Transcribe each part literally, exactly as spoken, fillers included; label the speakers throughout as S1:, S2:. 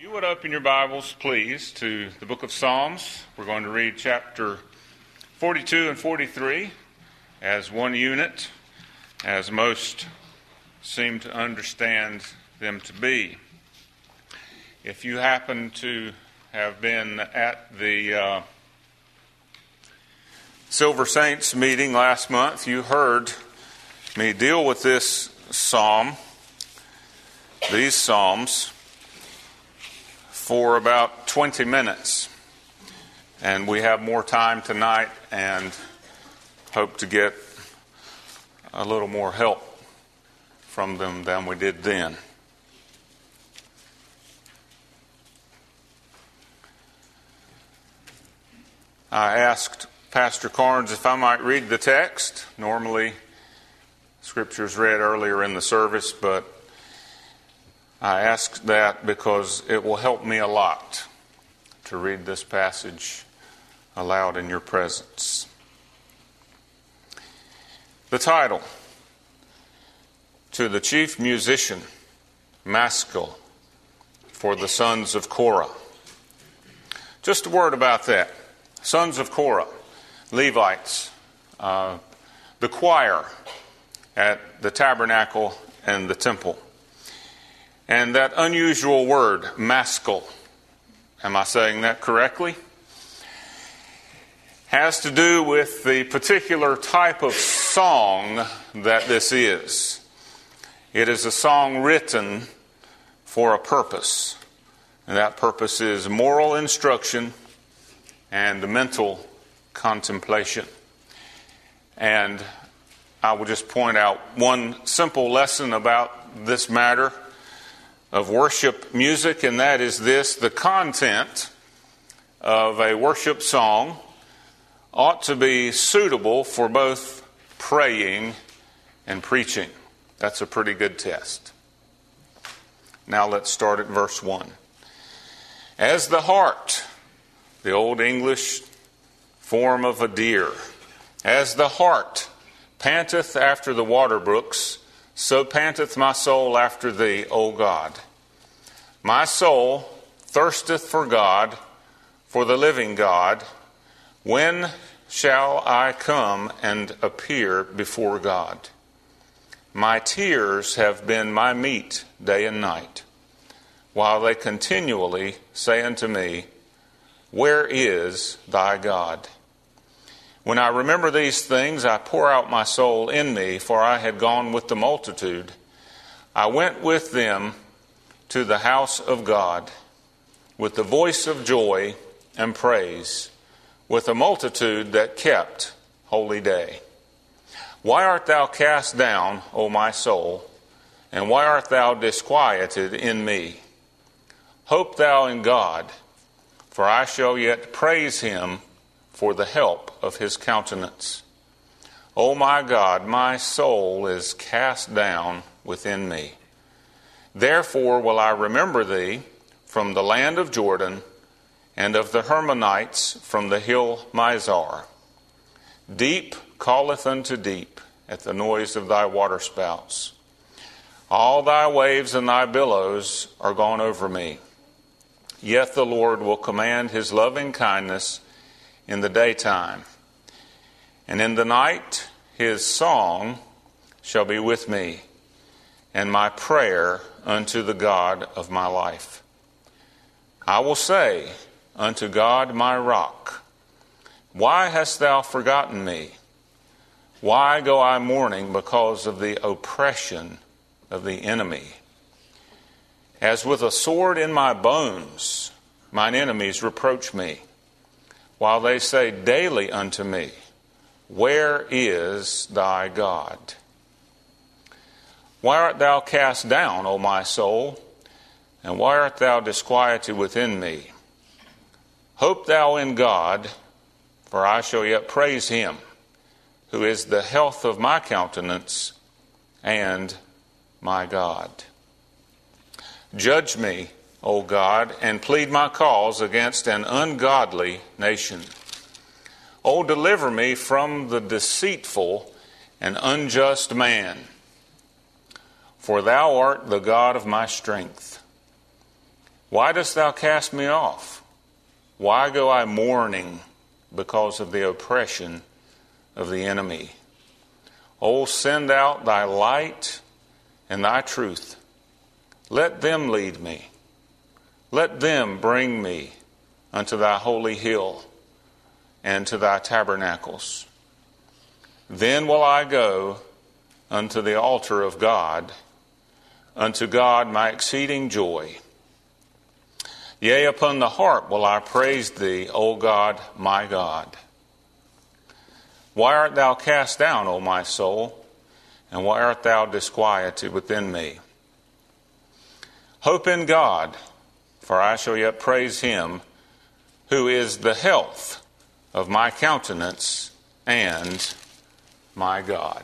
S1: You would open your Bibles, please, to the book of Psalms. We're going to read chapter forty-two and forty-three as one unit, as most seem to understand them to be. If you happen to have been at the uh, Silver Saints meeting last month, you heard me deal with this psalm, these psalms, for about twenty minutes. And we have more time tonight and hope to get a little more help from them than we did then. I asked Pastor Carnes if I might read the text. Normally, Scripture is read earlier in the service, but I asked that because it will help me a lot to read this passage aloud in your presence. The title: To the Chief Musician, Maskil, for the Sons of Korah. Just a word about that. Sons of Korah, Levites, uh, the choir at the tabernacle and the temple. And that unusual word, maskil, am I saying that correctly? Has to do with the particular type of song that this is. It is a song written for a purpose. And that purpose is moral instruction and mental contemplation. And I will just point out one simple lesson about this matter of worship music, and that is this: the content of a worship song ought to be suitable for both praying and preaching. That's a pretty good test. Now let's start at verse one. As the hart, the Old English form of a deer, as the hart panteth after the water brooks, so panteth my soul after thee, O God. My soul thirsteth for God, for the living God. When shall I come and appear before God? My tears have been my meat day and night, while they continually say unto me, Where is thy God? When I remember these things, I pour out my soul in me, for I had gone with the multitude. I went with them to the house of God, with the voice of joy and praise, with a multitude that kept holy day. Why art thou cast down, O my soul, and why art thou disquieted in me? Hope thou in God, for I shall yet praise him for the help of his countenance. O my God, my soul is cast down within me. Therefore will I remember thee from the land of Jordan, and of the Hermonites from the hill Mizar. Deep calleth unto deep at the noise of thy waterspouts. All thy waves and thy billows are gone over me. Yet the Lord will command his loving kindness in the daytime, and in the night his song shall be with me, and my prayer unto the God of my life. I will say unto God my rock, Why hast thou forgotten me? Why go I mourning because of the oppression of the enemy? As with a sword in my bones, mine enemies reproach me, while they say daily unto me, Where is thy God? Why art thou cast down, O my soul, and why art thou disquieted within me? Hope thou in God, for I shall yet praise him, who is the health of my countenance and my God. Judge me, O God, and plead my cause against an ungodly nation. O deliver me from the deceitful and unjust man, for thou art the God of my strength. Why dost thou cast me off? Why go I mourning because of the oppression of the enemy? O send out thy light and thy truth. Let them lead me. Let them bring me unto thy holy hill and to thy tabernacles. Then will I go unto the altar of God, unto God my exceeding joy. Yea, upon the harp will I praise thee, O God, my God. Why art thou cast down, O my soul, and why art thou disquieted within me? Hope in God, for I shall yet praise him, who is the health of my countenance and my God.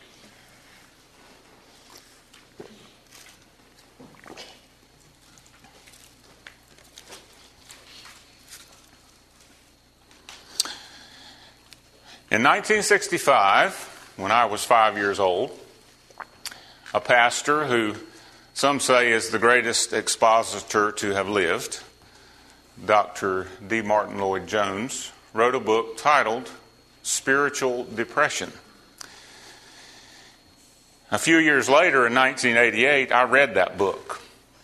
S1: In nineteen sixty-five, when I was five years old, a pastor who some say is the greatest expositor to have lived, Doctor D. Martin Lloyd Jones, wrote a book titled Spiritual Depression. A few years later, in nineteen eighty-eight, I read that book.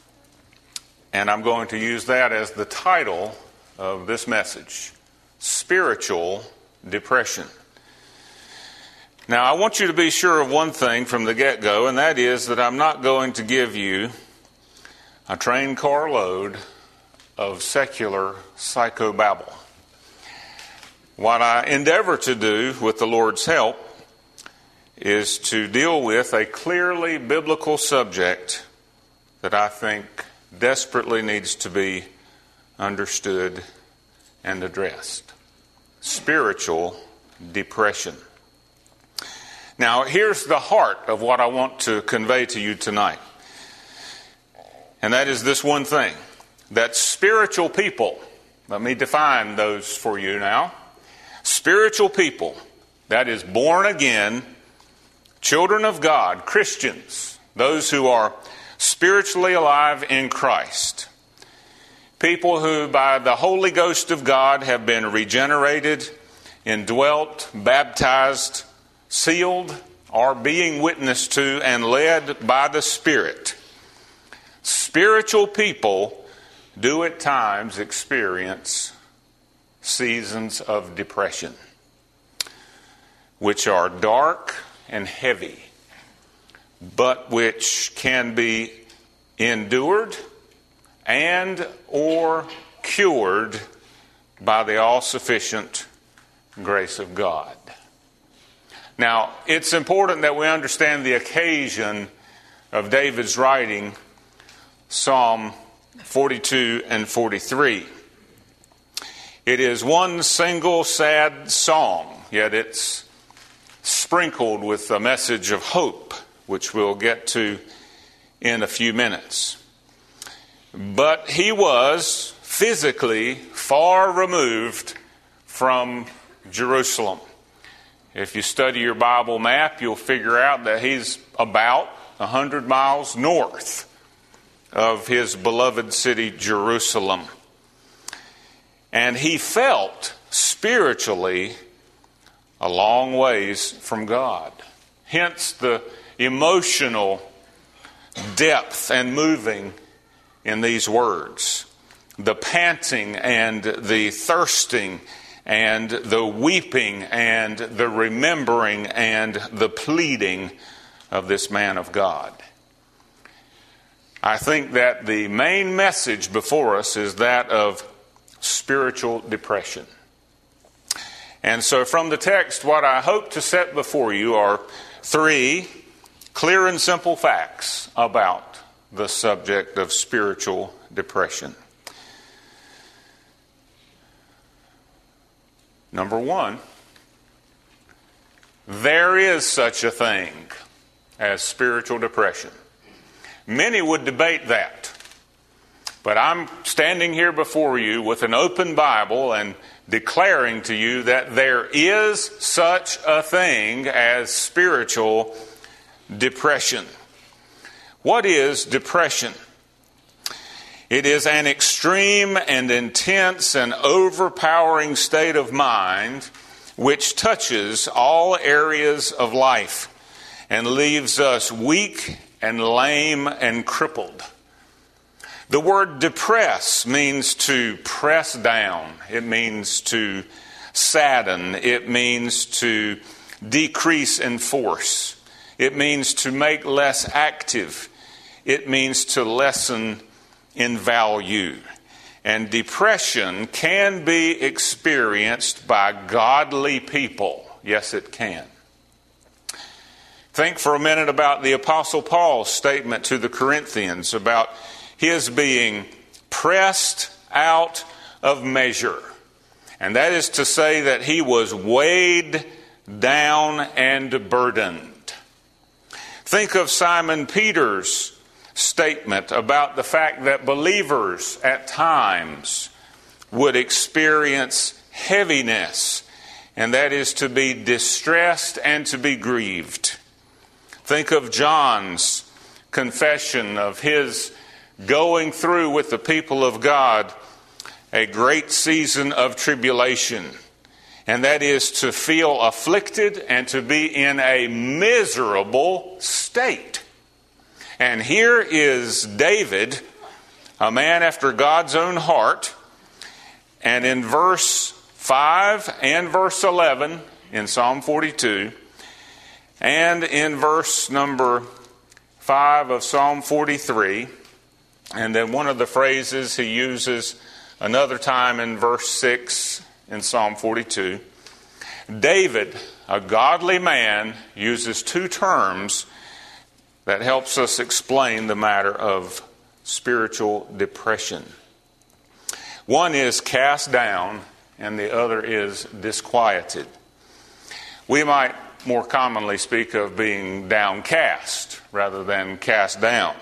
S1: And I'm going to use that as the title of this message, Spiritual Depression. Now, I want you to be sure of one thing from the get-go, and that is that I'm not going to give you a train car load of secular psychobabble. What I endeavor to do with the Lord's help is to deal with a clearly biblical subject that I think desperately needs to be understood and addressed. Spiritual depression. Now, here's the heart of what I want to convey to you tonight. And that is this one thing, that spiritual people, let me define those for you now. Spiritual people, that is born again, children of God, Christians, those who are spiritually alive in Christ. People who by the Holy Ghost of God have been regenerated, indwelt, baptized, sealed, are being witnessed to and led by the Spirit. Spiritual people do at times experience seasons of depression, which are dark and heavy, but which can be endured and or cured by the all-sufficient grace of God. Now, it's important that we understand the occasion of David's writing Psalm forty-two and forty-three. It is one single sad song, yet it's sprinkled with a message of hope, which we'll get to in a few minutes. But he was physically far removed from Jerusalem. If you study your Bible map, you'll figure out that he's about one hundred miles north of his beloved city, Jerusalem. And he felt spiritually a long ways from God. Hence the emotional depth and moving in these words. The panting and the thirsting and the weeping and the remembering and the pleading of this man of God. I think that the main message before us is that of spiritual depression. And so from the text, what I hope to set before you are three clear and simple facts about the subject of spiritual depression. Number one, there is such a thing as spiritual depression. Many would debate that. But I'm standing here before you with an open Bible and declaring to you that there is such a thing as spiritual depression. What is depression? It is an extreme and intense and overpowering state of mind which touches all areas of life and leaves us weak and lame and crippled. The word depress means to press down. It means to sadden. It means to decrease in force. It means to make less active. It means to lessen in value. And depression can be experienced by godly people. Yes, it can. Think for a minute about the Apostle Paul's statement to the Corinthians about his being pressed out of measure. And that is to say that he was weighed down and burdened. Think of Simon Peter's statement about the fact that believers at times would experience heaviness, and that is to be distressed and to be grieved. Think of John's confession of his going through with the people of God a great season of tribulation, and that is to feel afflicted and to be in a miserable state. And here is David, a man after God's own heart, and in verse five and verse eleven in Psalm forty-two, and in verse number five of Psalm forty-three, and then one of the phrases he uses another time in verse six in Psalm forty-two, David, a godly man, uses two terms that helps us explain the matter of spiritual depression. One is cast down, and the other is disquieted. We might more commonly speak of being downcast rather than cast down.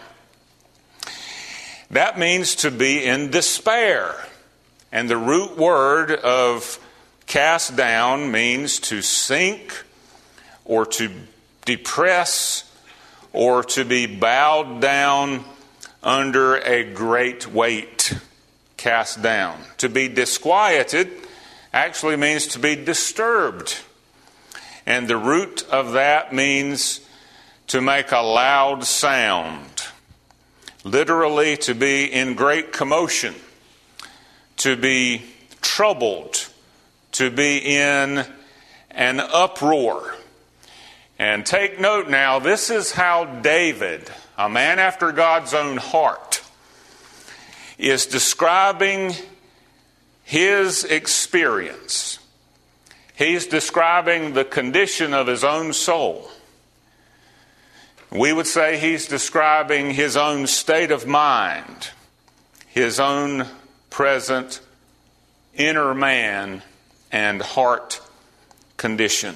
S1: That means to be in despair. And the root word of cast down means to sink or to depress or to be bowed down under a great weight. Cast down. To be disquieted actually means to be disturbed. And the root of that means to make a loud sound. Literally, to be in great commotion. To be troubled. To be in an uproar. And take note now, this is how David, a man after God's own heart, is describing his experience. He's describing the condition of his own soul. We would say he's describing his own state of mind, his own present inner man and heart condition.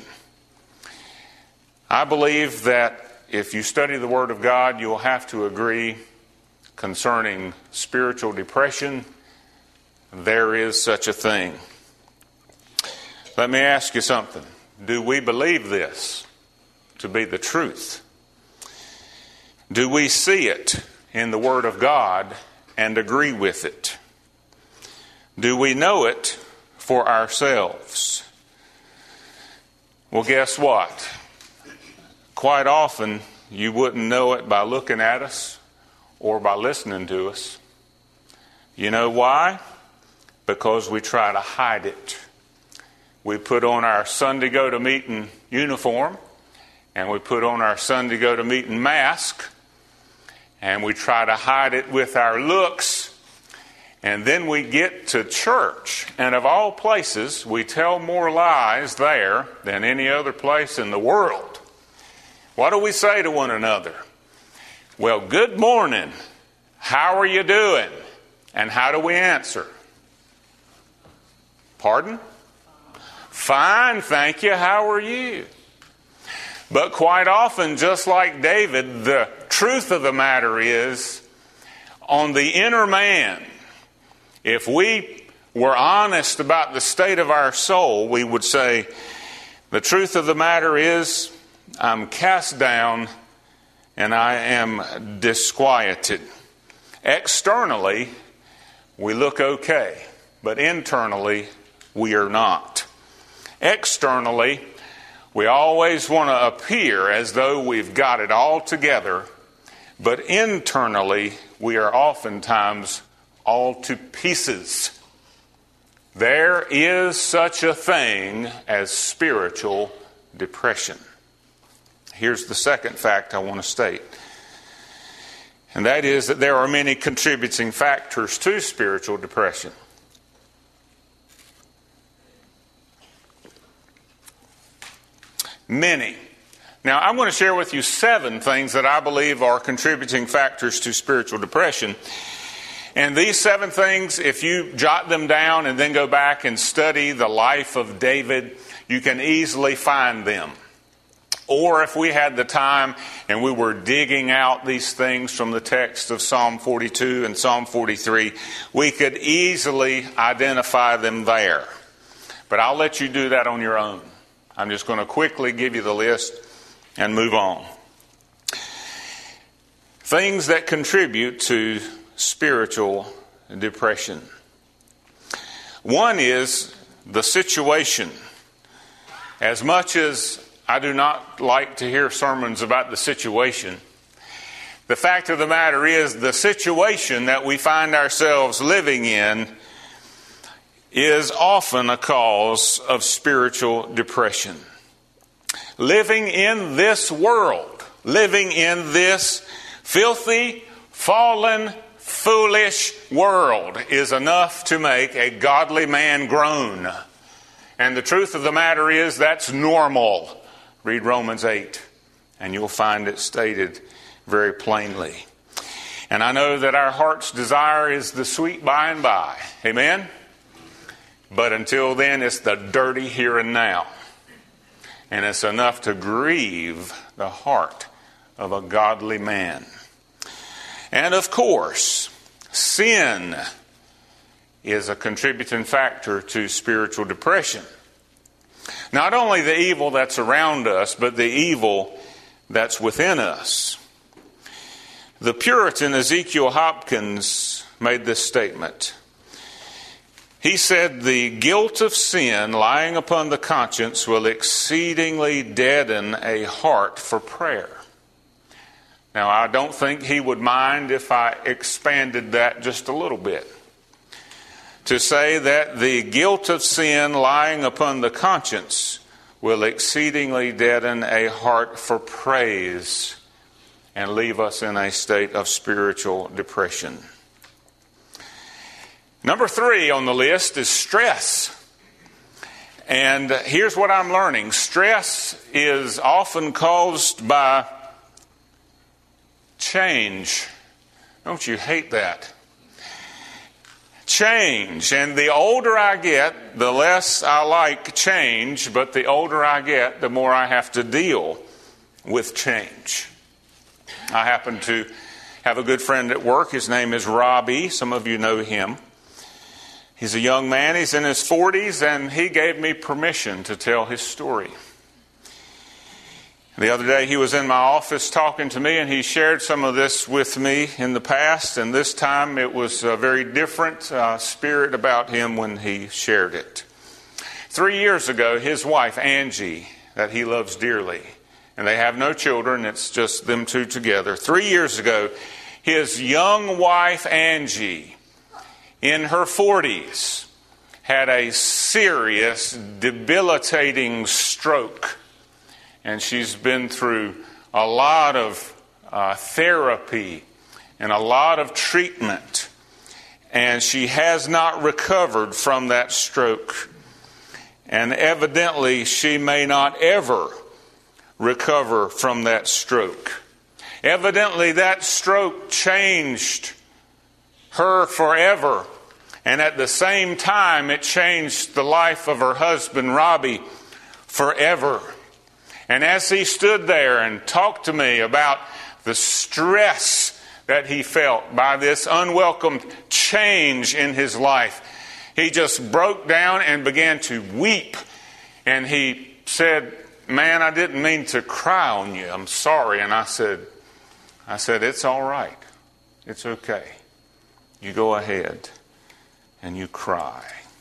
S1: I believe that if you study the Word of God, you'll have to agree concerning spiritual depression, there is such a thing. Let me ask you something. Do we believe this to be the truth? Do we see it in the Word of God and agree with it? Do we know it for ourselves? Well, guess what? Quite often, you wouldn't know it by looking at us or by listening to us. You know why? Because we try to hide it. We put on our Sunday go-to-meeting uniform, and we put on our Sunday go-to-meeting mask, and we try to hide it with our looks, and then we get to church, and of all places, we tell more lies there than any other place in the world. What do we say to one another? Well, good morning. How are you doing? And how do we answer? Pardon? Fine, thank you. How are you? But quite often, just like David, the truth of the matter is, on the inner man, if we were honest about the state of our soul, we would say, the truth of the matter is, I'm cast down and I am disquieted. Externally, we look okay, but internally, we are not. Externally, we always want to appear as though we've got it all together, but internally, we are oftentimes all to pieces. There is such a thing as spiritual depression. Here's the second fact I want to state, and that is that there are many contributing factors to spiritual depression. Many. Now, I'm going to share with you seven things that I believe are contributing factors to spiritual depression. And these seven things, if you jot them down and then go back and study the life of David, you can easily find them. Or if we had the time and we were digging out these things from the text of Psalm forty-two and Psalm forty-three, we could easily identify them there. But I'll let you do that on your own. I'm just going to quickly give you the list and move on. Things that contribute to spiritual depression. One is the situation. As much as I do not like to hear sermons about the situation, the fact of the matter is the situation that we find ourselves living in is often a cause of spiritual depression. Living in this world, living in this filthy, fallen, foolish world is enough to make a godly man groan. And the truth of the matter is that's normal. Read Romans eight, and you'll find it stated very plainly. And I know that our heart's desire is the sweet by and by. Amen? But until then, it's the dirty here and now. And it's enough to grieve the heart of a godly man. And of course, sin is a contributing factor to spiritual depression. Not only the evil that's around us, but the evil that's within us. The Puritan Ezekiel Hopkins made this statement. He said, "The guilt of sin lying upon the conscience will exceedingly deaden a heart for prayer." Now, I don't think he would mind if I expanded that just a little bit. To say that the guilt of sin lying upon the conscience will exceedingly deaden a heart for praise and leave us in a state of spiritual depression. Number three on the list is stress. And here's what I'm learning. Stress is often caused by change. Don't you hate that? Change. And the older I get, the less I like change, but the older I get, the more I have to deal with change. I happen to have a good friend at work. His name is Robbie. Some of you know him. He's a young man. He's in his forties, and he gave me permission to tell his story. The other day he was in my office talking to me, and he shared some of this with me in the past, and this time it was a very different uh, spirit about him when he shared it. Three years ago, his wife, Angie, that he loves dearly, and they have no children, it's just them two together. Three years ago, his young wife, Angie, in her forties, had a serious, debilitating stroke. And she's been through a lot of uh, therapy and a lot of treatment. And she has not recovered from that stroke. And evidently, she may not ever recover from that stroke. Evidently, that stroke changed her forever. And at the same time, it changed the life of her husband, Robbie, forever. And as he stood there and talked to me about the stress that he felt by this unwelcome change in his life, he just broke down and began to weep. And he said, "Man, I didn't mean to cry on you. I'm sorry." And I said, I said, "It's all right. It's okay. You go ahead." and you cry.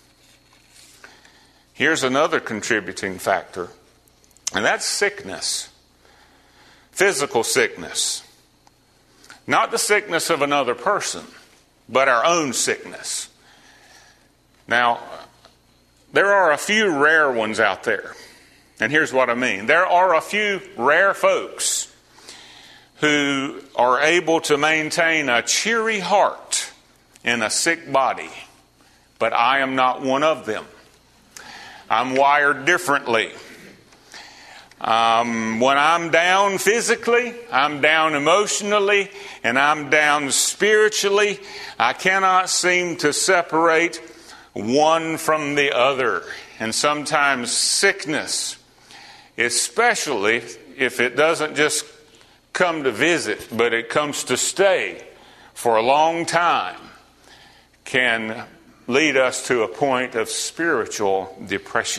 S1: Here's another contributing factor, and that's sickness. Physical sickness. Not the sickness of another person, but our own sickness. Now, there are a few rare ones out there. And here's what I mean. There are a few rare folks who are able to maintain a cheery heart in a sick body. But I am not one of them. I'm wired differently. Um, when I'm down physically, I'm down emotionally, and I'm down spiritually, I cannot seem to separate one from the other. And sometimes sickness, especially if it doesn't just come to visit, but it comes to stay for a long time, can lead us to a point of spiritual depression.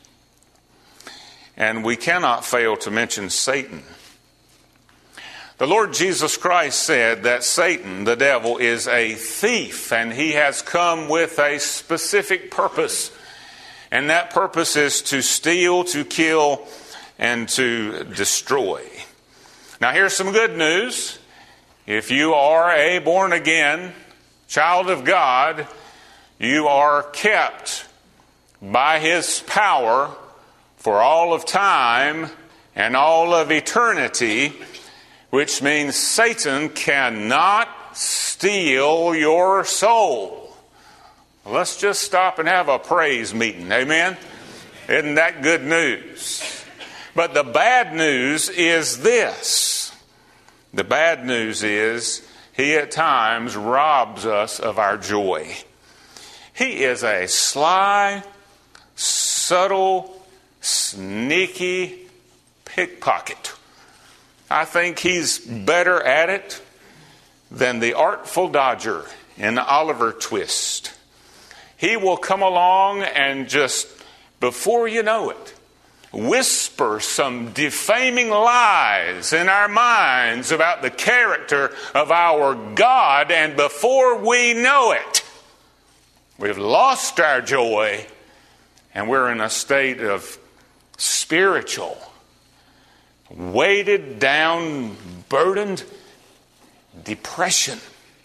S1: And we cannot fail to mention Satan. The Lord Jesus Christ said that Satan, the devil, is a thief, and he has come with a specific purpose. And that purpose is to steal, to kill, and to destroy. Now here's some good news. If you are a born-again child of God, you are kept by His power for all of time and all of eternity, which means Satan cannot steal your soul. Let's just stop and have a praise meeting. Amen? Isn't that good news? But the bad news is this. The bad news is he at times robs us of our joy. He is a sly, subtle, sneaky pickpocket. I think he's better at it than the Artful Dodger in Oliver Twist. He will come along and just, before you know it, whisper some defaming lies in our minds about the character of our God, and before we know it, we've lost our joy and we're in a state of spiritual, weighted down, burdened depression.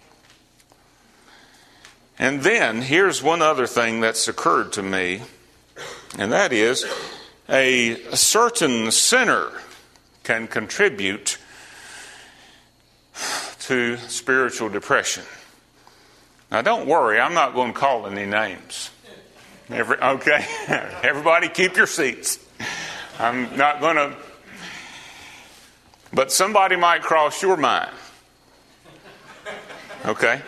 S1: And then here's one other thing that's occurred to me, and that is a certain sinner can contribute to spiritual depression. Now don't worry, I'm not going to call any names. Every, okay? Everybody keep your seats. I'm not going to... But somebody might cross your mind. Okay?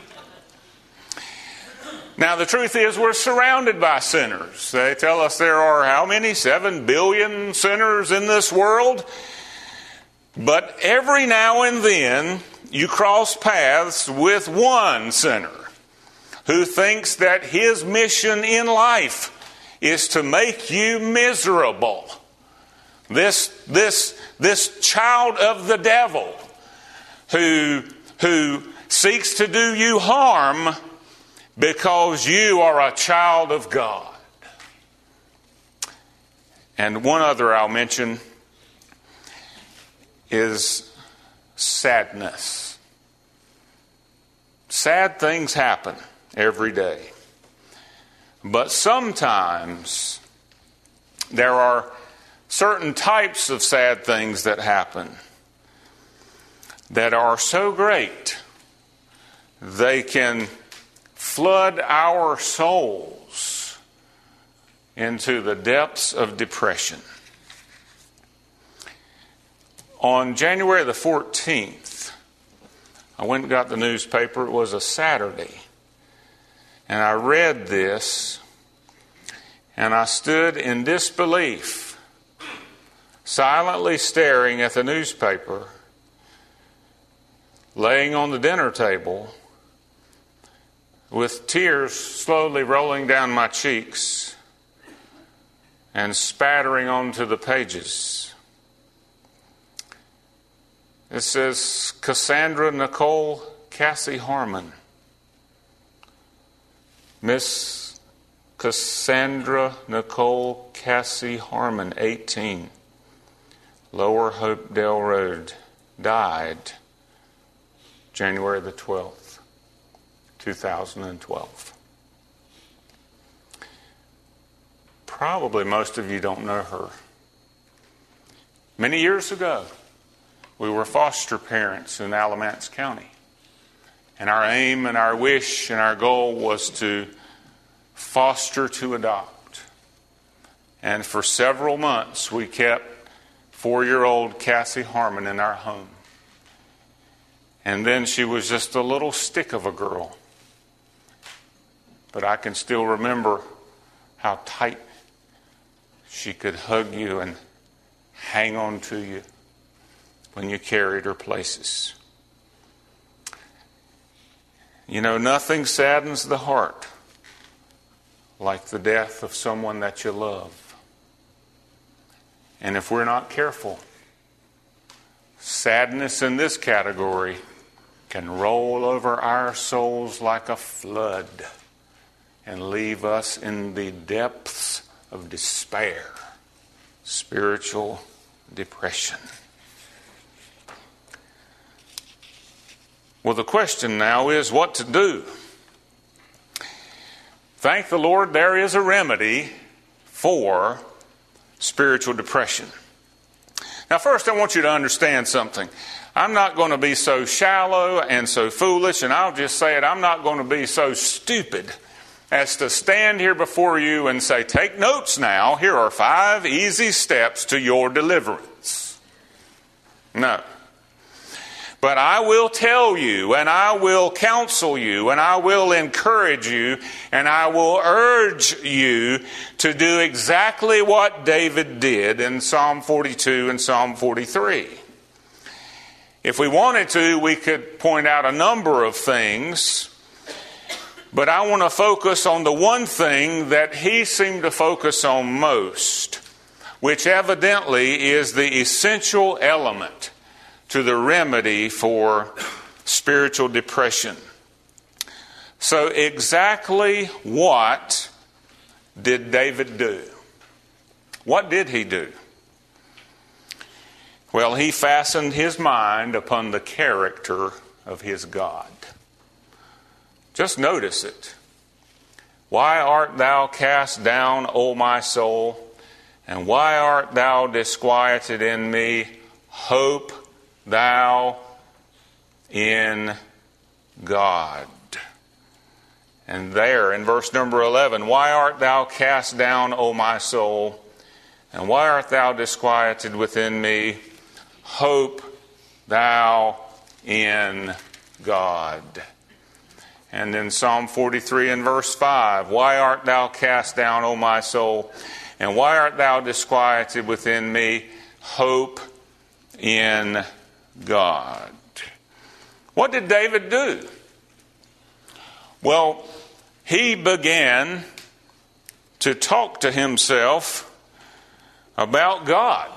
S1: Now, the truth is we're surrounded by sinners. They tell us there are how many? Seven billion sinners in this world. But every now and then you cross paths with one sinner who thinks that his mission in life is to make you miserable. This, this, this child of the devil who, who seeks to do you harm because you are a child of God. And one other I'll mention is sadness. Sad things happen every day. But sometimes there are certain types of sad things that happen that are so great they can flood our souls into the depths of depression. On January the fourteenth, I went and got the newspaper. It was a Saturday. And I read this, and I stood in disbelief, silently staring at the newspaper, laying on the dinner table, with tears slowly rolling down my cheeks and spattering onto the pages. It says, Cassandra Nicole Cassie Harmon Miss Cassandra Nicole Cassie Harmon, eighteen, Lower Hopedale Road, died January the twelfth, two thousand twelve. Probably most of you don't know her. Many years ago, we were foster parents in Alamance County. And our aim and our wish and our goal was to foster to adopt. And for several months, we kept four-year-old Cassie Harmon in our home. And then she was just a little stick of a girl. But I can still remember how tight she could hug you and hang on to you when you carried her places. You know, nothing saddens the heart like the death of someone that you love. And if we're not careful, sadness in this category can roll over our souls like a flood and leave us in the depths of despair, spiritual depression. Well, the question now is what to do. Thank the Lord, there is a remedy for spiritual depression. Now, first, I want you to understand something. I'm not going to be so shallow and so foolish, and I'll just say it, I'm not going to be so stupid as to stand here before you and say, take notes now, here are five easy steps to your deliverance. No. But I will tell you, and I will counsel you, and I will encourage you, and I will urge you to do exactly what David did in Psalm forty-two and Psalm forty-three. If we wanted to, we could point out a number of things, but I want to focus on the one thing that he seemed to focus on most, which evidently is the essential element to the remedy for spiritual depression. So exactly what did David do? What did he do? Well, he fastened his mind upon the character of his God. Just notice it. Why art thou cast down, O my soul? And why art thou disquieted in me? Hope thou in God. And there in verse number eleven, why art thou cast down, O my soul? And why art thou disquieted within me? Hope thou in God. And in Psalm forty-three and verse five, why art thou cast down, O my soul? And why art thou disquieted within me? Hope in God. What did David do? Well, he began to talk to himself about God.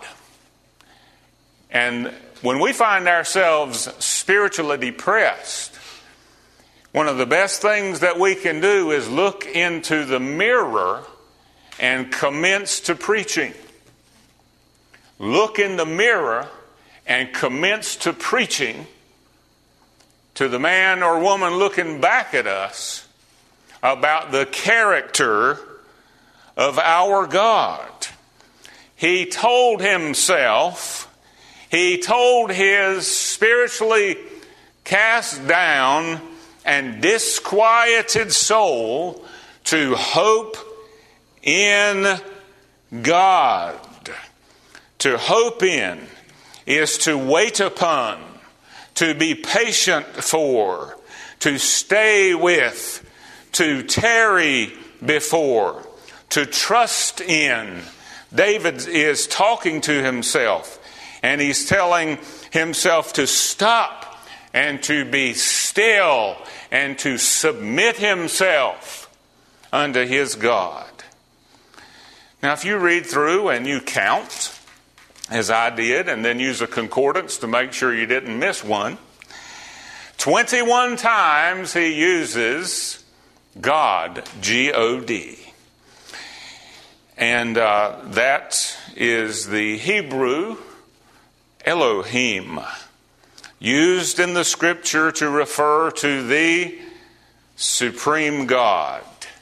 S1: And when we find ourselves spiritually depressed, one of the best things that we can do is look into the mirror and commence to preaching. Look in the mirror and commence to preaching to the man or woman looking back at us about the character of our God. He told himself, he told his spiritually cast down and disquieted soul to hope in God. To hope in is to wait upon, to be patient for, to stay with, to tarry before, to trust in. David is talking to himself, and he's telling himself to stop and to be still and to submit himself unto his God. Now, if you read through and you count, as I did, and then use a concordance to make sure you didn't miss one, twenty-one times he uses God, G O D. And uh, that is the Hebrew Elohim, used in the Scripture to refer to the supreme God,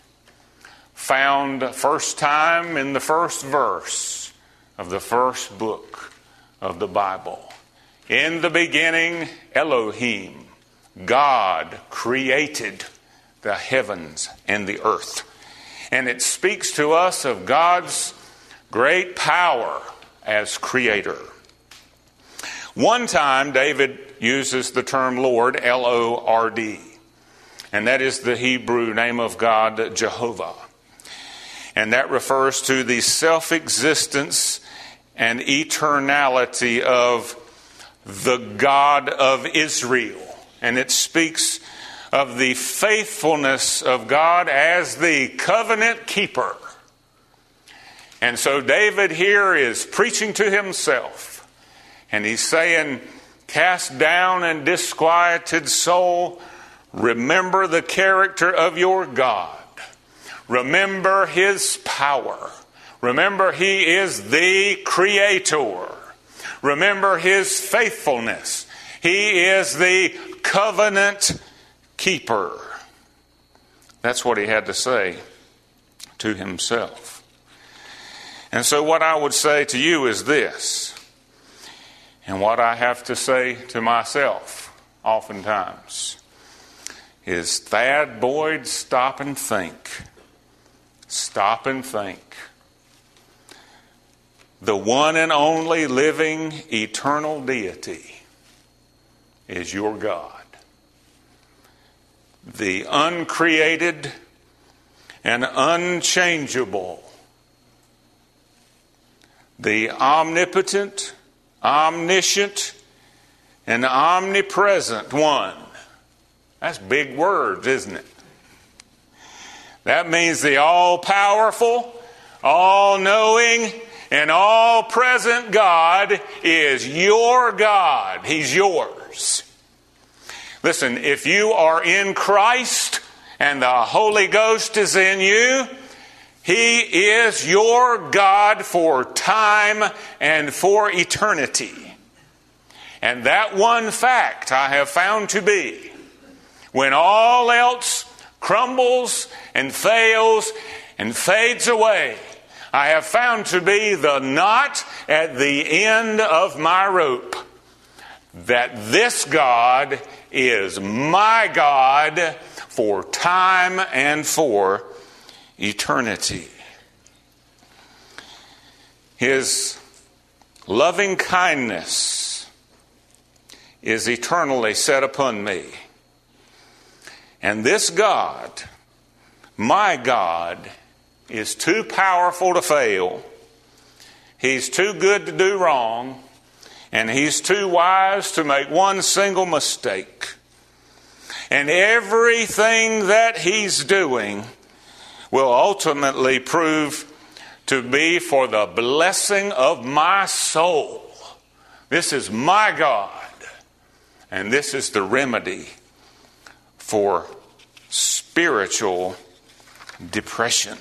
S1: found first time in the first verse of the first book of the Bible. In the beginning, Elohim, God created the heavens and the earth. And it speaks to us of God's great power as creator. One time, David uses the term Lord, L O R D, and that is the Hebrew name of God, Jehovah. And that refers to the self-existence and eternality of the God of Israel. And it speaks of the faithfulness of God as the covenant keeper. And so David here is preaching to himself. And he's saying, cast down and disquieted soul, remember the character of your God. Remember his power. Remember he is the creator. Remember his faithfulness. He is the covenant keeper. That's what he had to say to himself. And so what I would say to you is this, and what I have to say to myself oftentimes is, Thad Boyd, stop and think. Stop and think. The one and only living eternal deity is your God. The uncreated and unchangeable, the omnipotent, omniscient, and omnipresent one. That's big words, isn't it? That means the all-powerful, all-knowing, and all-present God is your God. He's yours. Listen, if you are in Christ and the Holy Ghost is in you, He is your God for time and for eternity. And that one fact I have found to be, when all else crumbles and fails and fades away, I have found to be the knot at the end of my rope, that this God is my God for time and for eternity. His loving kindness is eternally set upon me. And this God, my God, is too powerful to fail. He's too good to do wrong. And He's too wise to make one single mistake. And everything that He's doing will ultimately prove to be for the blessing of my soul. This is my God. And this is the remedy for spiritual depression.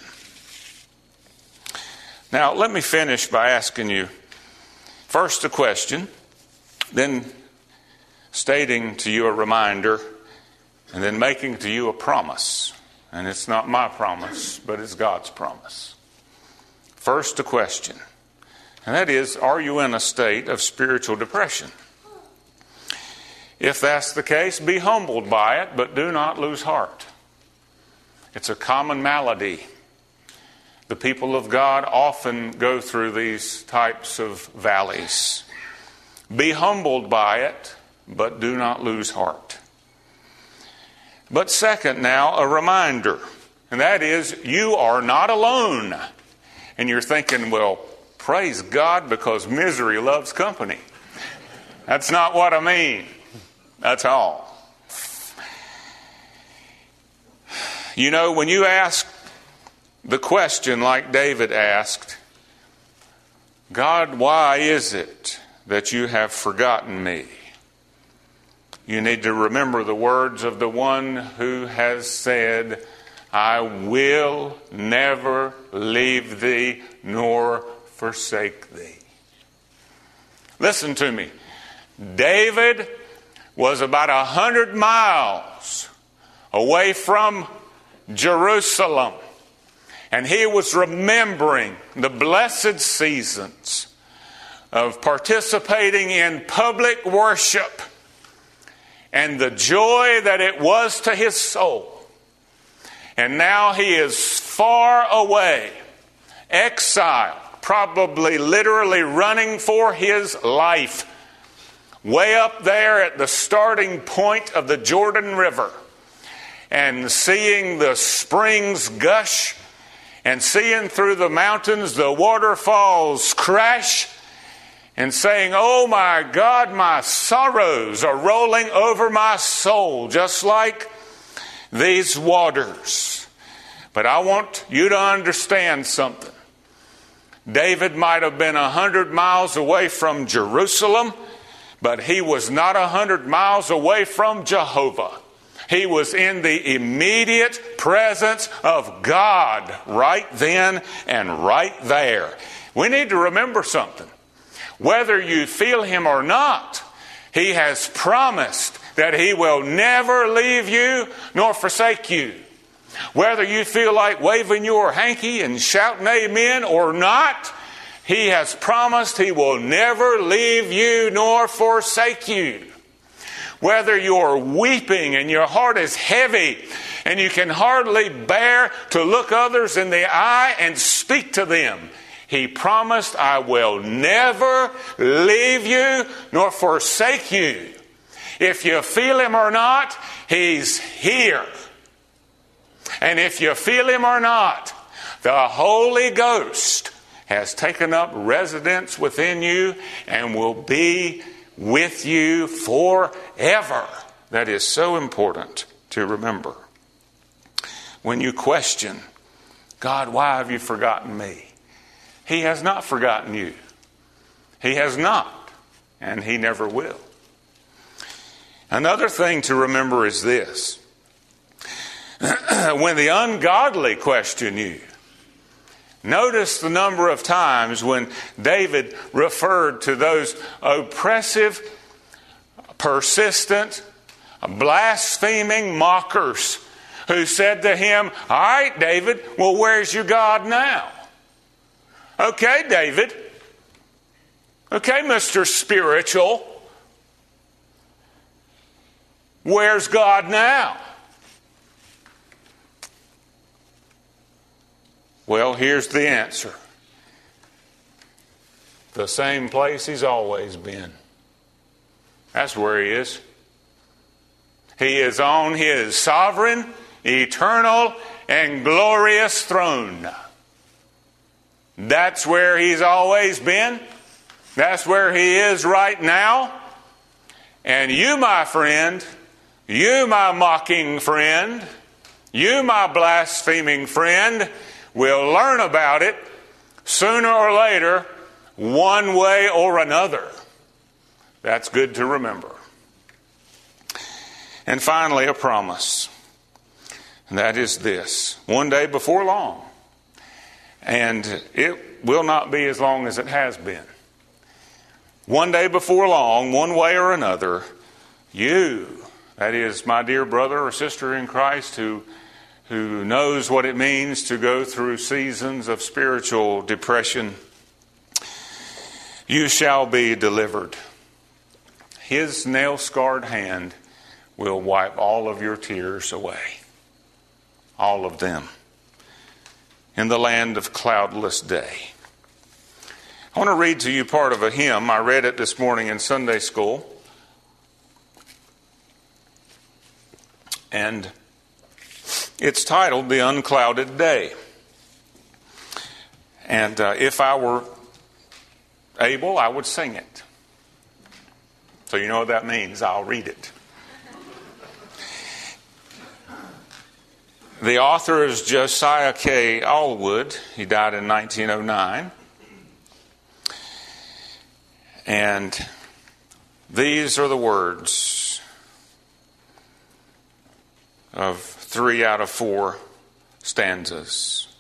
S1: Now, let me finish by asking you first a question, then stating to you a reminder, and then making to you a promise. And it's not my promise, but it's God's promise. First, a question, and that is, are you in a state of spiritual depression? If that's the case, be humbled by it, but do not lose heart. It's a common malady. The people of God often go through these types of valleys. Be humbled by it, but do not lose heart. But second now, a reminder, and that is, you are not alone. And you're thinking, well, praise God, because misery loves company. That's not what I mean. That's all. You know, when you ask the question like David asked, God, why is it that you have forgotten me? You need to remember the words of the one who has said, I will never leave thee nor forsake thee. Listen to me. David was about a hundred miles away from Jerusalem, and he was remembering the blessed seasons of participating in public worship and the joy that it was to his soul. And now he is far away, exiled, probably literally running for his life, way up there at the starting point of the Jordan River, and seeing the springs gush, and seeing through the mountains the waterfalls crash, and saying, "Oh my God, my sorrows are rolling over my soul, just like these waters." But I want you to understand something. David might have been a hundred miles away from Jerusalem, but he was not a hundred miles away from Jehovah. He was in the immediate presence of God right then and right there. We need to remember something. Whether you feel him or not, he has promised that he will never leave you nor forsake you. Whether you feel like waving your hanky and shouting amen or not, he has promised he will never leave you nor forsake you. Whether you're weeping and your heart is heavy and you can hardly bear to look others in the eye and speak to them, he promised, "I will never leave you nor forsake you." If you feel him or not, he's here. And if you feel him or not, the Holy Ghost has taken up residence within you and will be with you forever. That is so important to remember. When you question, "God, why have you forgotten me?" He has not forgotten you. He has not, and he never will. Another thing to remember is this. When the ungodly question you, notice the number of times when David referred to those oppressive, persistent, blaspheming mockers who said to him, "All right, David, well, where's your God now?" Okay, David. Okay, Mister Spiritual. Where's God now? Well, here's the answer. The same place he's always been. That's where he is. He is on his sovereign, eternal, and glorious throne. That's where he's always been. That's where he is right now. And you, my friend, you, my mocking friend, you, my blaspheming friend, will learn about it sooner or later, one way or another. That's good to remember. And finally, a promise. And that is this. One day before long, and it will not be as long as it has been. One day before long, one way or another, you, that is my dear brother or sister in Christ who who knows what it means to go through seasons of spiritual depression, you shall be delivered. His nail-scarred hand will wipe all of your tears away. All of them. In the land of cloudless day. I want to read to you part of a hymn. I read it this morning in Sunday school. And it's titled "The Unclouded Day." And uh, if I were able, I would sing it. So you know what that means. I'll read it. The author is Josiah K. Allwood. He died in nineteen oh nine. And these are the words of three out of four stanzas.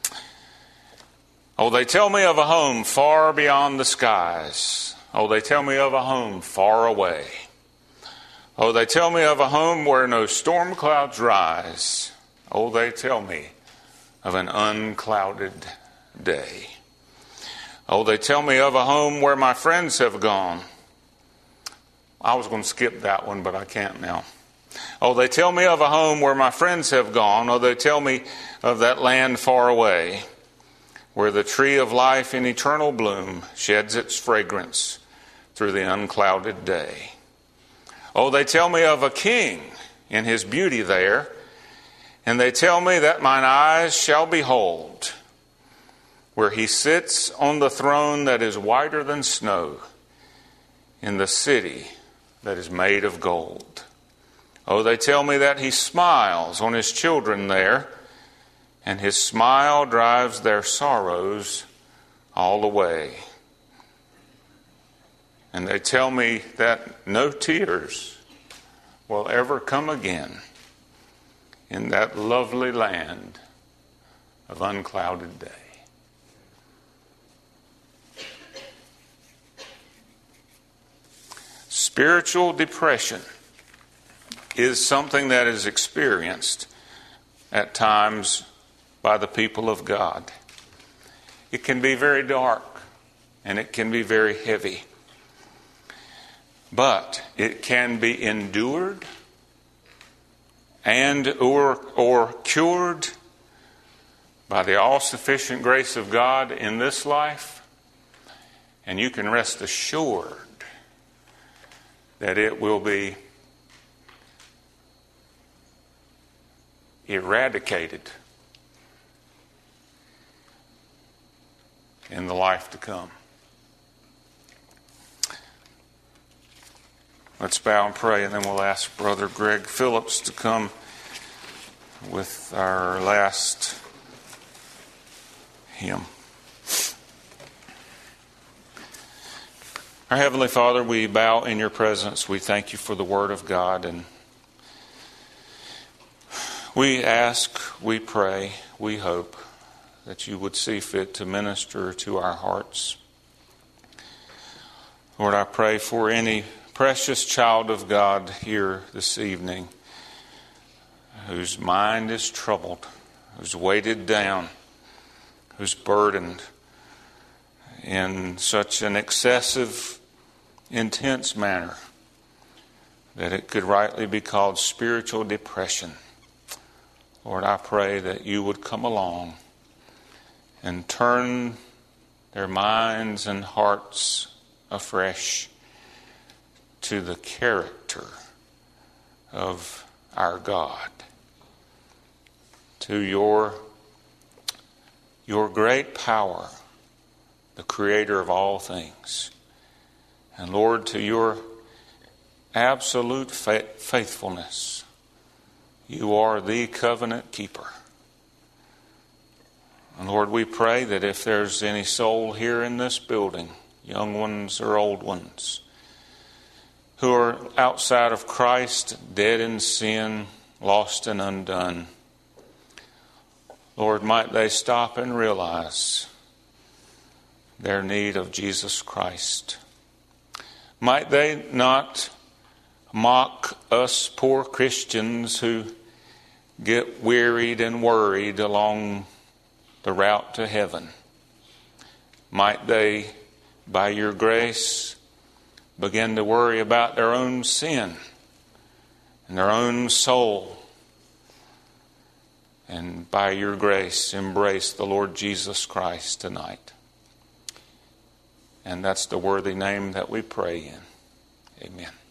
S1: Oh, they tell me of a home far beyond the skies. Oh, they tell me of a home far away. Oh, they tell me of a home where no storm clouds rise. Oh, they tell me of an unclouded day. Oh, they tell me of a home where my friends have gone. I was going to skip that one, but I can't now. Oh, they tell me of a home where my friends have gone. Oh, they tell me of that land far away, where the tree of life in eternal bloom sheds its fragrance through the unclouded day. Oh, they tell me of a king in his beauty there, and they tell me that mine eyes shall behold, where he sits on the throne that is whiter than snow, in the city that is made of gold. Oh, they tell me that he smiles on his children there, and his smile drives their sorrows all away. And they tell me that no tears will ever come again in that lovely land of unclouded day. Spiritual depression is something that is experienced at times by the people of God. It can be very dark and it can be very heavy. But it can be endured and or, or cured by the all-sufficient grace of God in this life. And you can rest assured that it will be eradicated in the life to come. Let's bow and pray, and then we'll ask Brother Greg Phillips to come with our last hymn. Our Heavenly Father, we bow in your presence. We thank you for the Word of God, and we ask, we pray, we hope that you would see fit to minister to our hearts. Lord, I pray for any precious child of God here this evening whose mind is troubled, who's weighted down, who's burdened in such an excessive, intense manner that it could rightly be called spiritual depression. Lord, I pray that you would come along and turn their minds and hearts afresh to the character of our God, to your, your great power, the creator of all things. And Lord, to your absolute faithfulness. You are the covenant keeper. And Lord, we pray that if there's any soul here in this building, young ones or old ones, who are outside of Christ, dead in sin, lost and undone, Lord, might they stop and realize their need of Jesus Christ. Might they not mock us poor Christians who get wearied and worried along the route to heaven. Might they, by your grace, begin to worry about their own sin and their own soul, and by your grace embrace the Lord Jesus Christ tonight. And that's the worthy name that we pray in. Amen.